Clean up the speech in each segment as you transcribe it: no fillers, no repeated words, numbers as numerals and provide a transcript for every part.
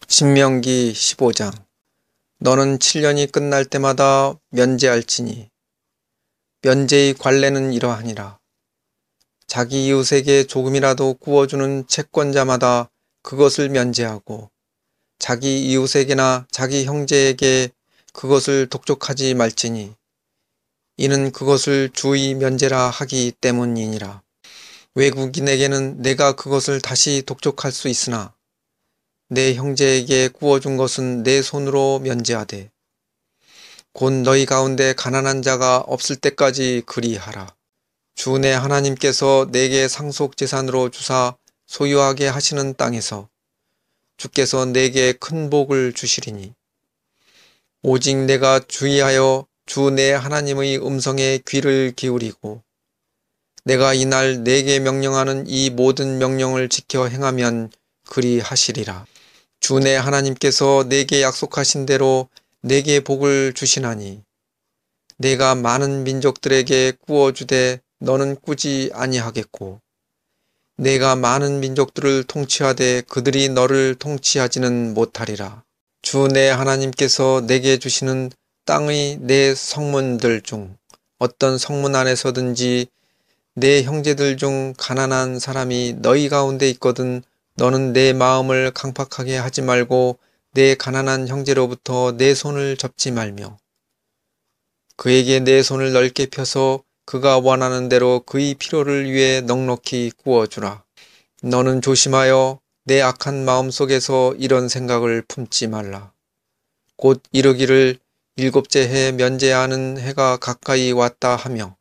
신명기 15장. 너는 7년이 끝날 때마다 면제할지니 면제의 관례는 이러하니라. 자기 이웃에게 조금이라도 구워주는 채권자마다 그것을 면제하고 자기 이웃에게나 자기 형제에게 그것을 독촉하지 말지니 이는 그것을 주의 면제라 하기 때문이니라. 외국인에게는 내가 그것을 다시 독촉할 수 있으나 내 형제에게 구워준 것은 내 손으로 면제하되 곧 너희 가운데 가난한 자가 없을 때까지 그리하라. 주 내 하나님께서 내게 상속재산으로 주사 소유하게 하시는 땅에서 주께서 내게 큰 복을 주시리니 오직 내가 주의하여 주 내 하나님의 음성에 귀를 기울이고 내가 이날 내게 명령하는 이 모든 명령을 지켜 행하면 그리하시리라. 주 내 하나님께서 내게 약속하신 대로 내게 복을 주시나니 내가 많은 민족들에게 구워주되 너는 꾸지 아니하겠고 내가 많은 민족들을 통치하되 그들이 너를 통치하지는 못하리라. 주 내 하나님께서 내게 주시는 땅의 내 성문들 중 어떤 성문 안에서든지 내 형제들 중 가난한 사람이 너희 가운데 있거든 너는 내 마음을 강팍하게 하지 말고 내 가난한 형제로부터 내 손을 접지 말며 그에게 내 손을 넓게 펴서 그가 원하는 대로 그의 필요를 위해 넉넉히 구워주라. 너는 조심하여 내 악한 마음속에서 이런 생각을 품지 말라. 곧 이르기를 일곱째 해 면제하는 해가 가까이 왔다 하며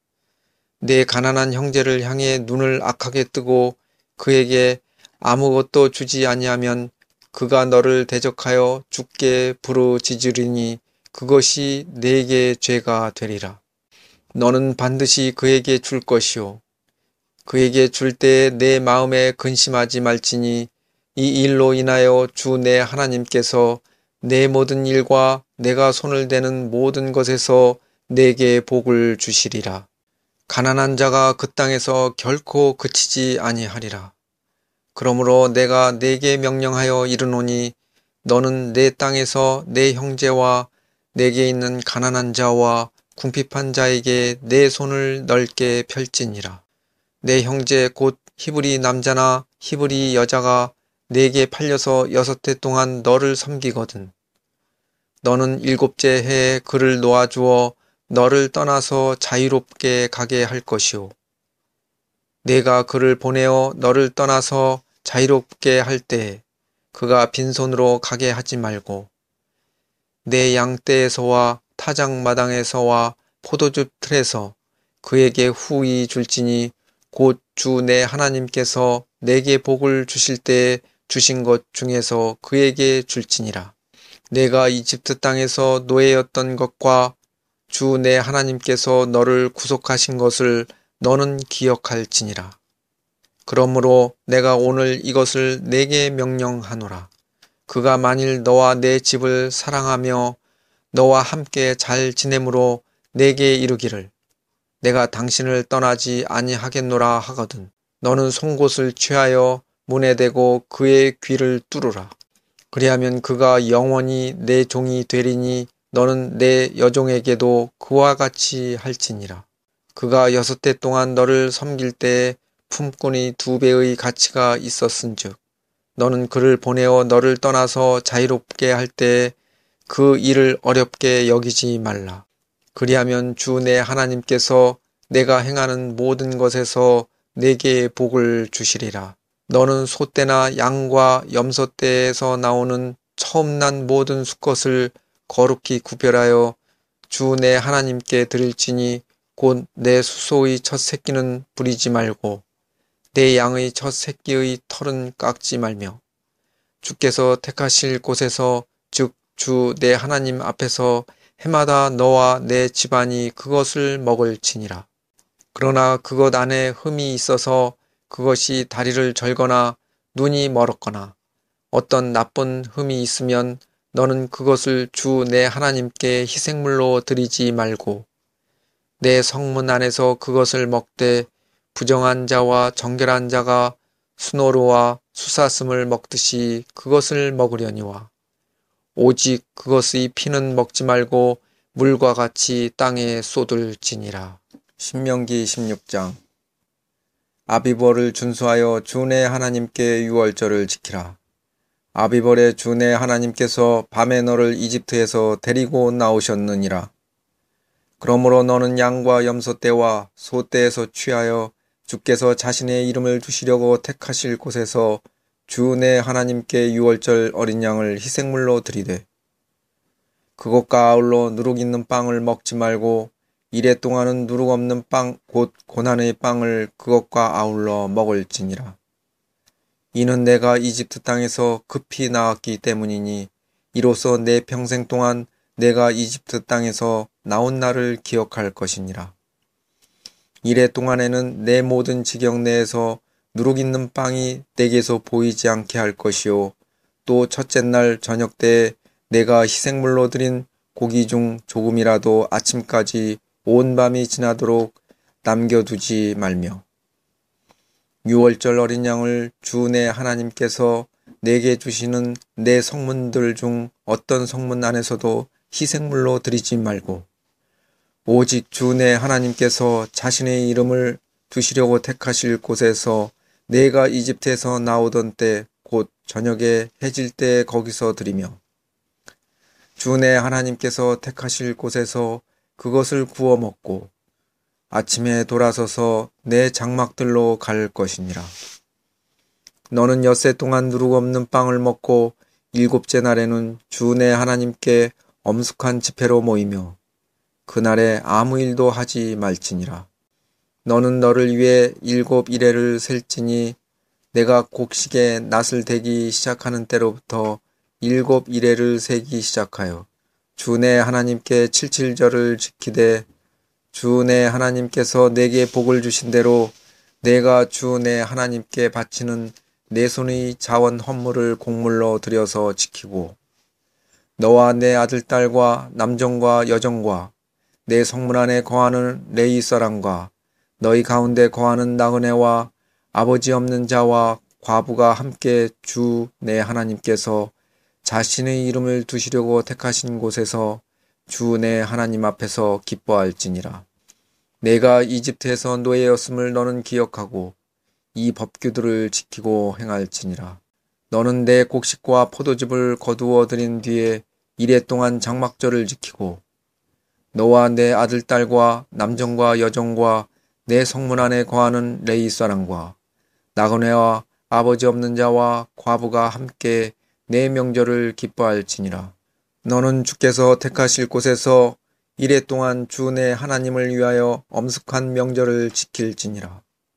내 가난한 형제를 향해 눈을 악하게 뜨고 그에게 아무것도 주지 아니하면 그가 너를 대적하여 죽게 부르짖으리니 그것이 내게 죄가 되리라. 너는 반드시 그에게 줄 것이요 그에게 줄 때에 내 마음에 근심하지 말지니 이 일로 인하여 주 내 하나님께서 내 모든 일과 내가 손을 대는 모든 것에서 내게 복을 주시리라. 가난한 자가 그 땅에서 결코 그치지 아니하리라. 그러므로 내가 내게 명령하여 이르노니 너는 내 땅에서 내 형제와 내게 있는 가난한 자와 궁핍한 자에게 내 손을 넓게 펼지니라. 내 형제 곧 히브리 남자나 히브리 여자가 내게 팔려서 6해 동안 너를 섬기거든. 너는 일곱째 해에 그를 놓아주어 너를 떠나서 자유롭게 가게 할 것이요. 내가 그를 보내어 너를 떠나서 자유롭게 할 때에 그가 빈손으로 가게 하지 말고 내 양떼에서와 타작마당에서와 포도즙 틀에서 그에게 후히 줄지니 곧 주 내 하나님께서 내게 복을 주실 때에 주신 것 중에서 그에게 줄지니라. 내가 이집트 땅에서 노예였던 것과 주 내 하나님께서 너를 구속하신 것을 너는 기억할지니라. 그러므로 내가 오늘 이것을 내게 명령하노라. 그가 만일 너와 내 집을 사랑하며 너와 함께 잘 지내므로 내게 이르기를 내가 당신을 떠나지 아니하겠노라 하거든. 너는 송곳을 취하여 문에 대고 그의 귀를 뚫으라. 그리하면 그가 영원히 내 종이 되리니 너는 내 여종에게도 그와 같이 할지니라. 그가 6해 동안 너를 섬길 때에 품꾼이 2배의 가치가 있었은즉 너는 그를 보내어 너를 떠나서 자유롭게 할 때에 그 일을 어렵게 여기지 말라. 그리하면 주 내 하나님께서 내가 행하는 모든 것에서 내게 복을 주시리라. 너는 소떼나 양과 염소떼에서 나오는 처음 난 모든 수컷을 거룩히 구별하여 주 내 하나님께 드릴지니 곧 내 수소의 첫 새끼는 부리지 말고 내 양의 첫 새끼의 털은 깎지 말며 주께서 택하실 곳에서 즉 주 내 하나님 앞에서 해마다 너와 내 집안이 그것을 먹을지니라. 그러나 그것 안에 흠이 있어서 그것이 다리를 절거나 눈이 멀었거나 어떤 나쁜 흠이 있으면 너는 그것을 주 내 하나님께 희생물로 드리지 말고 내 성문 안에서 그것을 먹되 부정한 자와 정결한 자가 수노루와 숫사슴을 먹듯이 그것을 먹으려니와 오직 그것의 피는 먹지 말고 물과 같이 땅에 쏟을지니라. 신명기 16장. 아비벌을 준수하여 주 내 하나님께 유월절을 지키라. 아비벌의 주 내 하나님께서 밤에 너를 이집트에서 데리고 나오셨느니라. 그러므로 너는 양과 염소 떼와 소 떼에서 취하여 주께서 자신의 이름을 두시려고 택하실 곳에서 주 내 하나님께 유월절 어린 양을 희생물로 드리되 그것과 아울러 누룩 있는 빵을 먹지 말고 이래 동안은 누룩 없는 빵 곧 고난의 빵을 그것과 아울러 먹을지니라. 이는 내가 이집트 땅에서 급히 나왔기 때문이니 이로써 내 평생 동안 내가 이집트 땅에서 나온 날을 기억할 것이니라. 이래 동안에는 내 모든 지경 내에서 누룩 있는 빵이 내게서 보이지 않게 할 것이요 또 첫째 날 저녁 때에 내가 희생물로 드린 고기 중 조금이라도 아침까지 온 밤이 지나도록 남겨두지 말며 유월절 어린 양을 주 내 하나님께서 내게 주시는 내 성문들 중 어떤 성문 안에서도 희생물로 드리지 말고 오직 주 내 하나님께서 자신의 이름을 두시려고 택하실 곳에서 내가 이집트에서 나오던 때 곧 저녁에 해질 때 거기서 드리며 주 내 하나님께서 택하실 곳에서 그것을 구워 먹고 아침에 돌아서서 내 장막들로 갈 것이니라. 너는 엿새 동안 누룩 없는 빵을 먹고 일곱째 날에는 주 내 하나님께 엄숙한 집회로 모이며 그날에 아무 일도 하지 말지니라. 너는 너를 위해 7일에를 셀지니 내가 곡식에 낫을 대기 시작하는 때로부터 7일에를 세기 시작하여 주 내 하나님께 칠칠절을 지키되 주 내 하나님께서 내게 복을 주신 대로 내가 주 내 하나님께 바치는 내 손의 자원 헌물을 곡물로 들여서 지키고 너와 내 아들딸과 남정과 여정과 내 성문 안에 거하는 레위 사람과 너희 가운데 거하는 나그네와 아버지 없는 자와 과부가 함께 주 내 하나님께서 자신의 이름을 두시려고 택하신 곳에서 주 내 하나님 앞에서 기뻐할지니라. 내가 이집트에서 노예였음을 너는 기억하고 이 법규들을 지키고 행할지니라. 너는 내 곡식과 포도즙을 거두어 들인 뒤에 이래 동안 장막절을 지키고 너와 내 아들딸과 남정과 여정과 내 성문 안에 거하는 레위 사람과 나그네와 아버지 없는 자와 과부가 함께 내 명절을 기뻐할지니라. 너는 주께서 택하실 곳에서 이래 동안 주 내 하나님을 위하여 엄숙한 명절을 지킬지니라.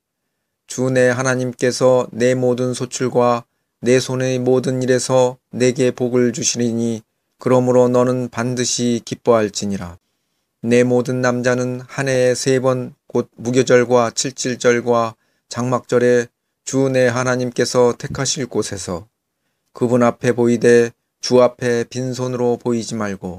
주 내 하나님께서 내 모든 소출과 내 손의 모든 일에서 내게 복을 주시리니 그러므로 너는 반드시 기뻐할지니라. 내 모든 남자는 한 해에 3번 곧 무교절과 칠칠절과 장막절에 주 내 하나님께서 택하실 곳에서 그분 앞에 보이되 주 앞에 빈손으로 보이지 말고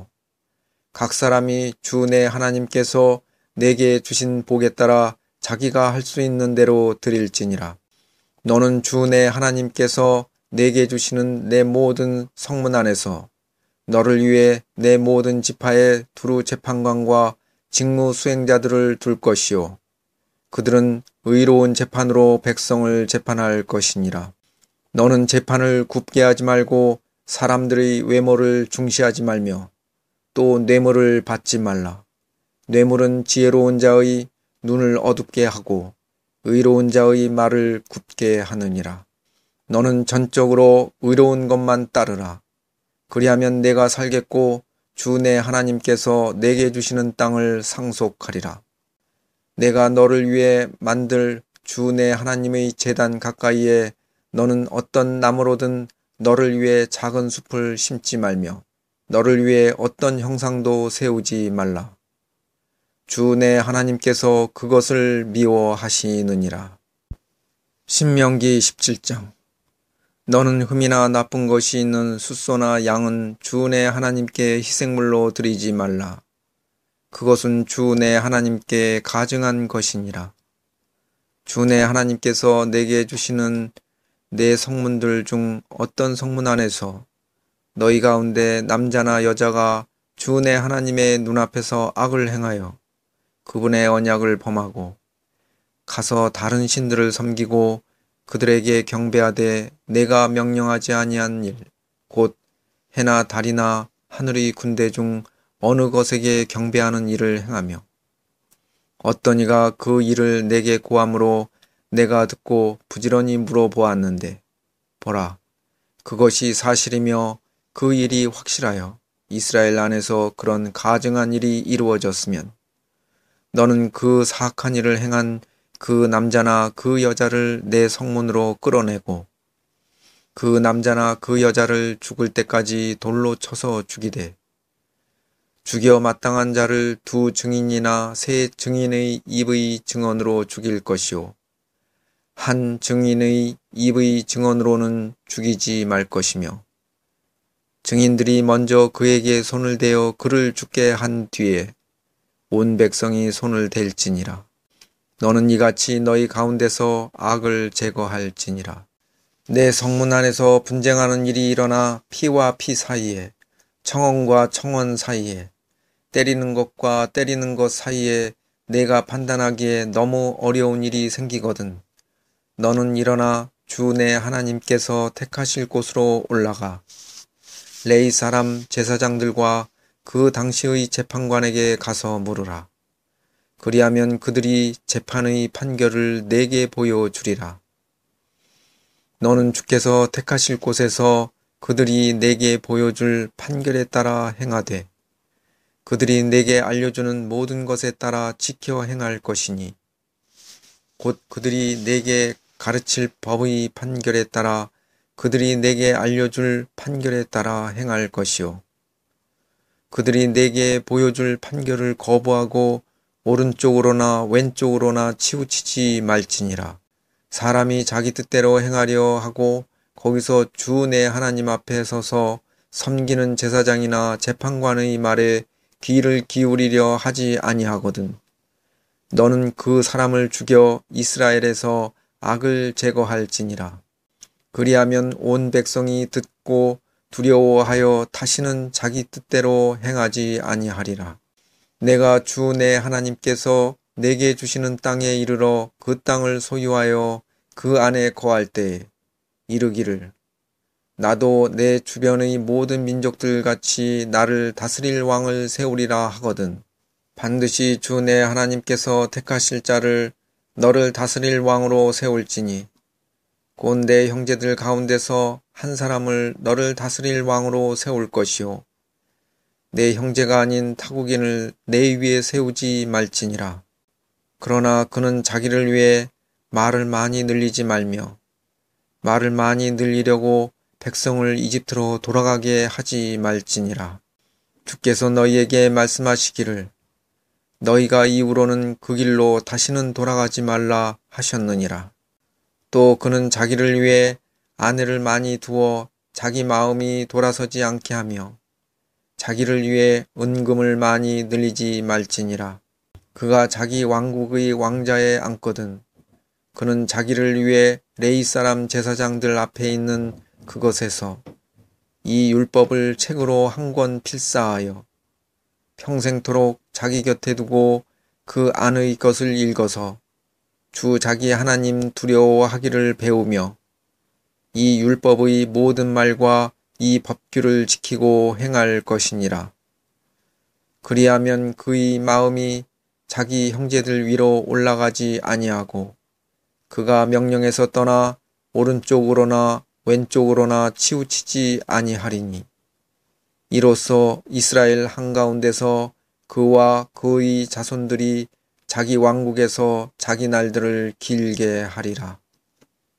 각 사람이 주 내 하나님께서 내게 주신 복에 따라 자기가 할 수 있는 대로 드릴지니라. 너는 주 내 하나님께서 내게 주시는 내 모든 성문 안에서 너를 위해 내 모든 지파에 두루 재판관과 직무 수행자들을 둘 것이요 그들은 의로운 재판으로 백성을 재판할 것이니라. 너는 재판을 굽게 하지 말고 사람들의 외모를 중시하지 말며 또 뇌물을 받지 말라. 뇌물은 지혜로운 자의 눈을 어둡게 하고 의로운 자의 말을 굽게 하느니라. 너는 전적으로 의로운 것만 따르라. 그리하면 내가 살겠고 주 내 하나님께서 내게 주시는 땅을 상속하리라. 내가 너를 위해 만들 주 내 하나님의 제단 가까이에 너는 어떤 나무로든 너를 위해 작은 숲을 심지 말며 너를 위해 어떤 형상도 세우지 말라. 주 내 하나님께서 그것을 미워하시느니라. 신명기 17장. 너는 흠이나 나쁜 것이 있는 숫소나 양은 주 내 하나님께 희생물로 드리지 말라. 그것은 주 내 하나님께 가증한 것이니라. 주 내 하나님께서 내게 주시는 내 성문들 중 어떤 성문 안에서 너희 가운데 남자나 여자가 주 내 하나님의 눈앞에서 악을 행하여 그분의 언약을 범하고 가서 다른 신들을 섬기고 그들에게 경배하되 내가 명령하지 아니한 일, 곧 해나 달이나 하늘의 군대 중 어느 것에게 경배하는 일을 행하며 어떤 이가 그 일을 내게 고함으로 내가 듣고 부지런히 물어보았는데 보라, 그것이 사실이며 그 일이 확실하여 이스라엘 안에서 그런 가증한 일이 이루어졌으면 너는 그 사악한 일을 행한 그 남자나 그 여자를 내 성문으로 끌어내고 그 남자나 그 여자를 죽을 때까지 돌로 쳐서 죽이되 죽여 마땅한 자를 두 증인이나 세 증인의 입의 증언으로 죽일 것이요 한 증인의 입의 증언으로는 죽이지 말 것이며 증인들이 먼저 그에게 손을 대어 그를 죽게 한 뒤에 온 백성이 손을 댈지니라. 너는 이같이 너희 가운데서 악을 제거할지니라. 내 성문 안에서 분쟁하는 일이 일어나 피와 피 사이에 청원과 청원 사이에 때리는 것과 때리는 것 사이에 내가 판단하기에 너무 어려운 일이 생기거든. 너는 일어나 주 내 하나님께서 택하실 곳으로 올라가 레위 사람 제사장들과 그 당시의 재판관에게 가서 물으라. 그리하면 그들이 재판의 판결을 내게 보여주리라. 너는 주께서 택하실 곳에서 그들이 내게 보여줄 판결에 따라 행하되 그들이 내게 알려주는 모든 것에 따라 지켜 행할 것이니 곧 그들이 내게 가르칠 법의 판결에 따라 그들이 내게 알려줄 판결에 따라 행할 것이요 그들이 내게 보여줄 판결을 거부하고 오른쪽으로나 왼쪽으로나 치우치지 말지니라. 사람이 자기 뜻대로 행하려 하고 거기서 주 내 하나님 앞에 서서 섬기는 제사장이나 재판관의 말에 귀를 기울이려 하지 아니하거든. 너는 그 사람을 죽여 이스라엘에서 악을 제거할지니라. 그리하면 온 백성이 듣고 두려워하여 다시는 자기 뜻대로 행하지 아니하리라. 내가 주 내 하나님께서 내게 주시는 땅에 이르러 그 땅을 소유하여 그 안에 거할 때에 이르기를 나도 내 주변의 모든 민족들 같이 나를 다스릴 왕을 세우리라 하거든. 반드시 주 내 하나님께서 택하실 자를 너를 다스릴 왕으로 세울지니 곧 내 형제들 가운데서 한 사람을 너를 다스릴 왕으로 세울 것이요 내 형제가 아닌 타국인을 내 위에 세우지 말지니라. 그러나 그는 자기를 위해 말을 많이 늘리지 말며 말을 많이 늘리려고 백성을 이집트로 돌아가게 하지 말지니라. 주께서 너희에게 말씀하시기를 너희가 이후로는 그 길로 다시는 돌아가지 말라 하셨느니라. 또 그는 자기를 위해 아내를 많이 두어 자기 마음이 돌아서지 않게 하며 자기를 위해 은금을 많이 늘리지 말지니라. 그가 자기 왕국의 왕자에 앉거든 그는 자기를 위해 레위 사람 제사장들 앞에 있는 그것에서 이 율법을 책으로 한 권 필사하여 평생토록 자기 곁에 두고 그 안의 것을 읽어서 주 자기 하나님 두려워하기를 배우며 이 율법의 모든 말과 이 법규를 지키고 행할 것이니라. 그리하면 그의 마음이 자기 형제들 위로 올라가지 아니하고 그가 명령에서 떠나 오른쪽으로나 왼쪽으로나 치우치지 아니하리니 이로써 이스라엘 한가운데서 그와 그의 자손들이 자기 왕국에서 자기 날들을 길게 하리라.